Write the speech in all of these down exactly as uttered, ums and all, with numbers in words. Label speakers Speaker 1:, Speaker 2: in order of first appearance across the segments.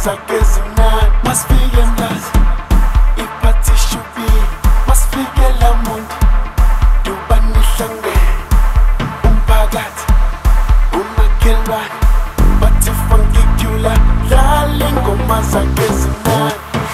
Speaker 1: mazagezimnani masifike mlazi iphathi shubi masifikela muntu dubanihlangene umphakathi umakhelwane bathi fangicula dlala ingoma zagezimnani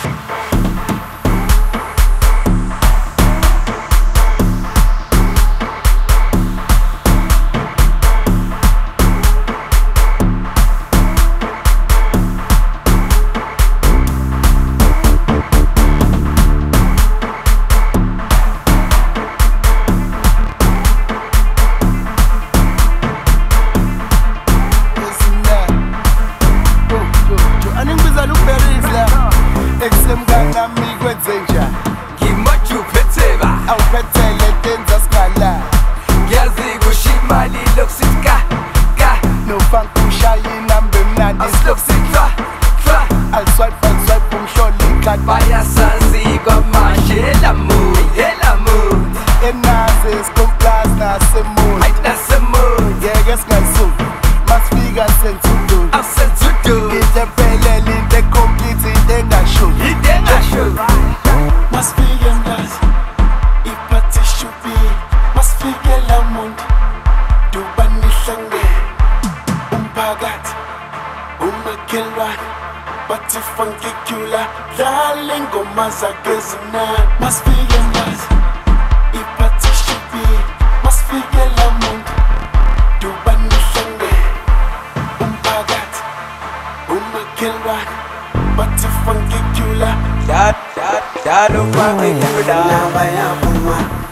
Speaker 2: Bayasazi kwamanje elamu elamu
Speaker 1: enazi skomplaas nasemood
Speaker 2: Hayi nasemood
Speaker 1: Ngeke singayisuki masifika sensudu
Speaker 2: Asensudu
Speaker 1: Ngitempelele into ecomplete into engashuki
Speaker 2: Into engashuki
Speaker 1: Masifike mlazi iphathi shubi masifikela muntu dubanihlangene umphakathi umakhelwane bathi fangicula dlala ingoma zagezimnani masifike mlazi iphathi shubi masifikela muntu dubanihlangene umphakathi umakhelwane bathi fangicula
Speaker 2: Dad, dad, dad, umphakathi
Speaker 1: bayavuma